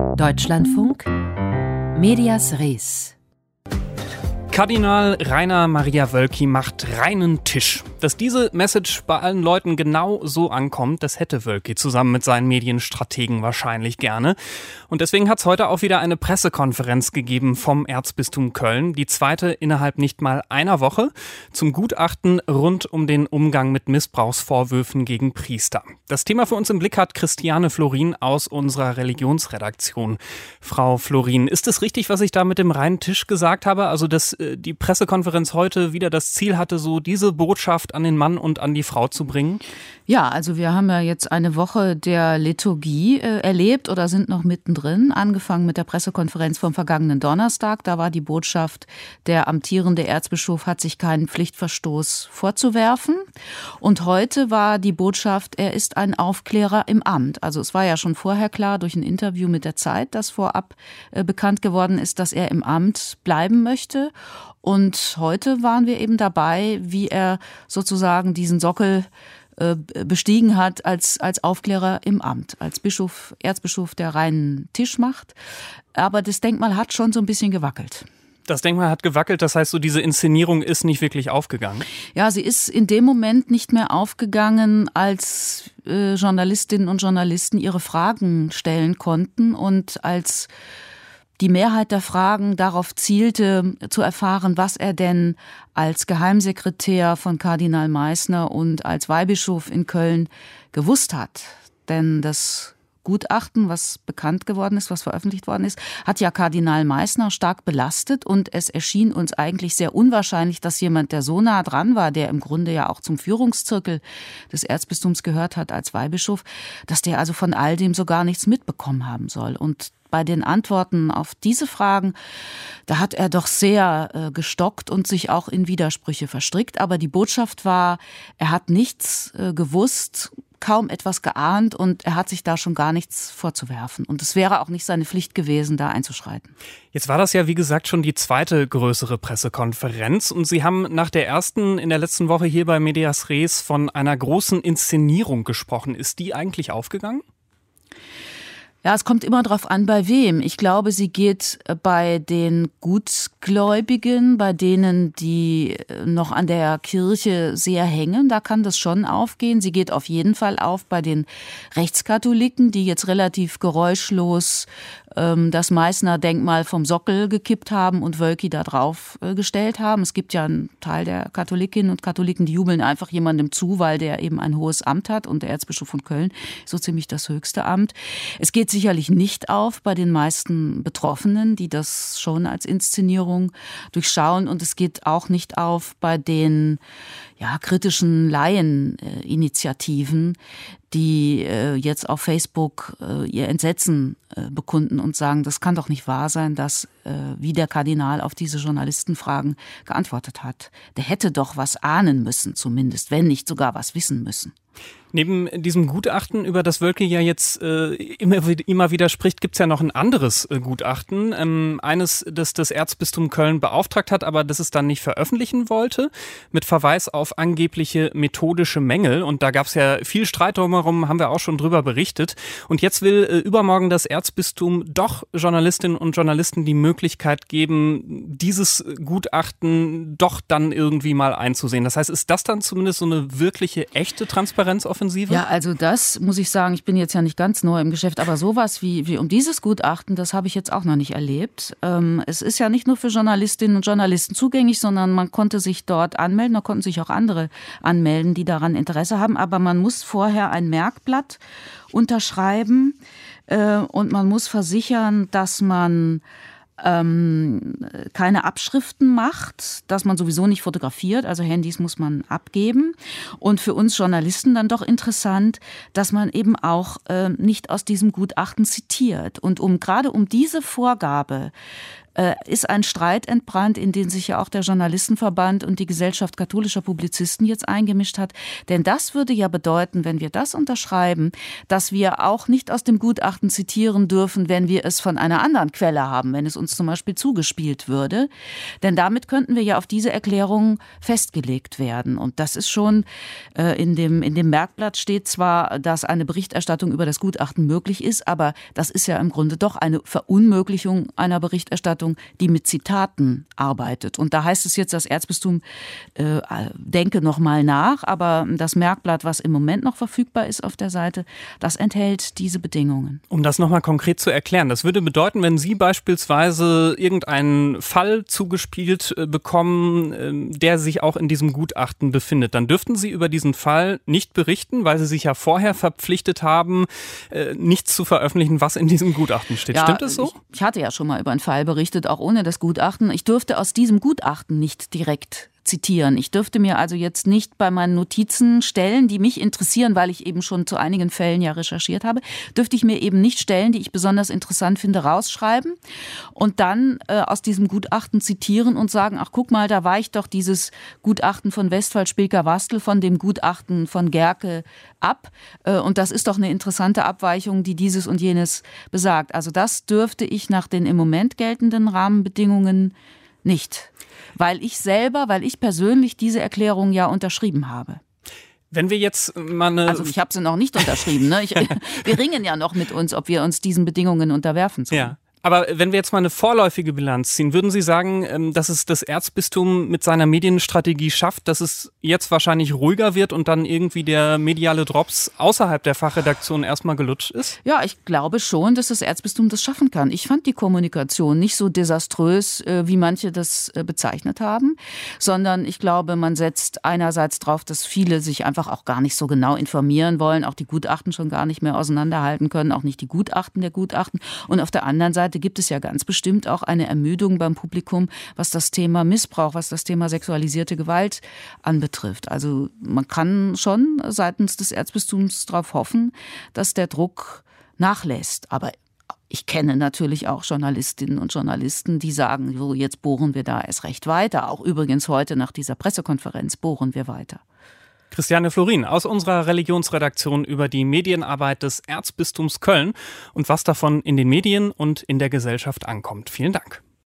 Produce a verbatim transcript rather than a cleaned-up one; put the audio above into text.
Deutschlandfunk Medias Res. Kardinal Rainer Maria Wölki macht reinen Tisch. Dass diese Message bei allen Leuten genau so ankommt, das hätte Wölki zusammen mit seinen Medienstrategen wahrscheinlich gerne. Und deswegen hat es heute auch wieder eine Pressekonferenz gegeben vom Erzbistum Köln. Die zweite innerhalb nicht mal einer Woche zum Gutachten rund um den Umgang mit Missbrauchsvorwürfen gegen Priester. Das Thema für uns im Blick hat Christiane Florin aus unserer Religionsredaktion. Frau Florin, ist es richtig, was ich da mit dem reinen Tisch gesagt habe? Also, dass die Pressekonferenz heute wieder das Ziel hatte, so diese Botschaft an den Mann und an die Frau zu bringen? Ja, also wir haben ja jetzt eine Woche der Liturgie äh, erlebt oder sind noch mittendrin, angefangen mit der Pressekonferenz vom vergangenen Donnerstag. Da war die Botschaft, der amtierende Erzbischof hat sich keinen Pflichtverstoß vorzuwerfen. Und heute war die Botschaft, er ist ein Aufklärer im Amt. Also es war ja schon vorher klar durch ein Interview mit der Zeit, das vorab äh, bekannt geworden ist, dass er im Amt bleiben möchte. Und heute waren wir eben dabei, wie er sozusagen diesen Sockel äh, bestiegen hat als, als Aufklärer im Amt, als Bischof, Erzbischof, der reinen Tisch macht. Aber das Denkmal hat schon so ein bisschen gewackelt. Das Denkmal hat gewackelt, das heißt, so diese Inszenierung ist nicht wirklich aufgegangen? Ja, sie ist in dem Moment nicht mehr aufgegangen, als äh, Journalistinnen und Journalisten ihre Fragen stellen konnten und als die Mehrheit der Fragen darauf zielte, zu erfahren, was er denn als Geheimsekretär von Kardinal Meissner und als Weihbischof in Köln gewusst hat. Denn das Gutachten, was bekannt geworden ist, was veröffentlicht worden ist, hat ja Kardinal Meissner stark belastet und es erschien uns eigentlich sehr unwahrscheinlich, dass jemand, der so nah dran war, der im Grunde ja auch zum Führungszirkel des Erzbistums gehört hat als Weihbischof, dass der also von all dem so gar nichts mitbekommen haben soll. Und bei den Antworten auf diese Fragen, da hat er doch sehr äh, gestockt und sich auch in Widersprüche verstrickt. Aber die Botschaft war, er hat nichts äh, gewusst, kaum etwas geahnt und er hat sich da schon gar nichts vorzuwerfen. Und es wäre auch nicht seine Pflicht gewesen, da einzuschreiten. Jetzt war das ja, wie gesagt, schon die zweite größere Pressekonferenz. Und Sie haben nach der ersten in der letzten Woche hier bei Medias Res von einer großen Inszenierung gesprochen. Ist die eigentlich aufgegangen? Ja, es kommt immer drauf an, bei wem. Ich glaube, sie geht bei den Gutgläubigen, bei denen, die noch an der Kirche sehr hängen. Da kann das schon aufgehen. Sie geht auf jeden Fall auf bei den Rechtskatholiken, die jetzt relativ geräuschlos ähm, das Meissner Denkmal vom Sockel gekippt haben und Wölki da drauf äh, gestellt haben. Es gibt ja einen Teil der Katholikinnen und Katholiken, die jubeln einfach jemandem zu, weil der eben ein hohes Amt hat und der Erzbischof von Köln so ziemlich das höchste Amt. Es geht sicherlich nicht auf bei den meisten Betroffenen, die das schon als Inszenierung durchschauen. Und es geht auch nicht auf bei den ja, kritischen Laieninitiativen, die äh, jetzt auf Facebook äh, ihr Entsetzen äh, bekunden und sagen, das kann doch nicht wahr sein, dass, äh, wie der Kardinal auf diese Journalistenfragen geantwortet hat. Der hätte doch was ahnen müssen zumindest, wenn nicht sogar was wissen müssen. Neben diesem Gutachten, über das Wölki ja jetzt äh, immer, immer wieder spricht, gibt's ja noch ein anderes äh, Gutachten. Ähm, eines, das das Erzbistum Köln beauftragt hat, aber das es dann nicht veröffentlichen wollte, mit Verweis auf angebliche methodische Mängel. Und da gab's ja viel Streit drumherum, haben wir auch schon drüber berichtet. Und jetzt will äh, übermorgen das Erzbistum doch Journalistinnen und Journalisten die Möglichkeit geben, dieses Gutachten doch dann irgendwie mal einzusehen. Das heißt, ist das dann zumindest so eine wirkliche, echte Transparenzoffensive? Ja, also das muss ich sagen, ich bin jetzt ja nicht ganz neu im Geschäft, aber sowas wie, wie um dieses Gutachten, das habe ich jetzt auch noch nicht erlebt. Ähm, es ist ja nicht nur für Journalistinnen und Journalisten zugänglich, sondern man konnte sich dort anmelden, da konnten sich auch andere anmelden, die daran Interesse haben, aber man muss vorher ein Merkblatt unterschreiben äh, und man muss versichern, dass man ähm, keine Abschriften macht, dass man sowieso nicht fotografiert, also Handys muss man abgeben. Und für uns Journalisten dann doch interessant, dass man eben auch äh, nicht aus diesem Gutachten zitiert. Und um gerade um diese Vorgabe äh, ist ein Streit entbrannt, in den sich ja auch der Journalistenverband und die Gesellschaft katholischer Publizisten jetzt eingemischt hat. Denn das würde ja bedeuten, wenn wir das unterschreiben, dass wir auch nicht aus dem Gutachten zitieren dürfen, wenn wir es von einer anderen Quelle haben, wenn es uns zum Beispiel zugespielt würde. Denn damit könnten wir ja auf diese Erklärung festgelegt werden. Und das ist schon, äh, in dem, in dem Merkblatt steht zwar, dass eine Berichterstattung über das Gutachten möglich ist, aber das ist ja im Grunde doch eine Verunmöglichung einer Berichterstattung, die mit Zitaten arbeitet. Und da heißt es jetzt, das Erzbistum äh, denke noch mal nach, aber das Merkblatt, was im Moment noch verfügbar ist auf der Seite, das enthält diese Bedingungen. Um das nochmal konkret zu erklären, das würde bedeuten, wenn Sie beispielsweise irgendeinen Fall zugespielt bekommen, der sich auch in diesem Gutachten befindet, dann dürften Sie über diesen Fall nicht berichten, weil Sie sich ja vorher verpflichtet haben, nichts zu veröffentlichen, was in diesem Gutachten steht. Ja, stimmt es so? Ich, ich hatte ja schon mal über einen Fall berichtet, auch ohne das Gutachten. Ich durfte aus diesem Gutachten nicht direkt zitieren. Ich dürfte mir also jetzt nicht bei meinen Notizen Stellen, die mich interessieren, weil ich eben schon zu einigen Fällen ja recherchiert habe, dürfte ich mir eben nicht Stellen, die ich besonders interessant finde, rausschreiben und dann äh, aus diesem Gutachten zitieren und sagen, ach guck mal, da weicht doch dieses Gutachten von Westphal-Spilker-Wastel von dem Gutachten von Gerke ab äh, und das ist doch eine interessante Abweichung, die dieses und jenes besagt. Also das dürfte ich nach den im Moment geltenden Rahmenbedingungen nicht. Weil ich selber, weil ich persönlich diese Erklärung ja unterschrieben habe. Wenn wir jetzt mal eine... Also ich habe sie noch nicht unterschrieben. Ne? Ich, wir ringen ja noch mit uns, ob wir uns diesen Bedingungen unterwerfen sollen. Ja. Aber wenn wir jetzt mal eine vorläufige Bilanz ziehen, würden Sie sagen, dass es das Erzbistum mit seiner Medienstrategie schafft, dass es jetzt wahrscheinlich ruhiger wird und dann irgendwie der mediale Drops außerhalb der Fachredaktion erstmal gelutscht ist? Ja, ich glaube schon, dass das Erzbistum das schaffen kann. Ich fand die Kommunikation nicht so desaströs, wie manche das bezeichnet haben, sondern ich glaube, man setzt einerseits drauf, dass viele sich einfach auch gar nicht so genau informieren wollen, auch die Gutachten schon gar nicht mehr auseinanderhalten können, auch nicht die Gutachten der Gutachten. Und auf der anderen Seite gibt es ja ganz bestimmt auch eine Ermüdung beim Publikum, was das Thema Missbrauch, was das Thema sexualisierte Gewalt anbetrifft. Also man kann schon seitens des Erzbistums darauf hoffen, dass der Druck nachlässt. Aber ich kenne natürlich auch Journalistinnen und Journalisten, die sagen, so, jetzt bohren wir da erst recht weiter. Auch übrigens heute nach dieser Pressekonferenz bohren wir weiter. Christiane Florin aus unserer Religionsredaktion über die Medienarbeit des Erzbistums Köln und was davon in den Medien und in der Gesellschaft ankommt. Vielen Dank.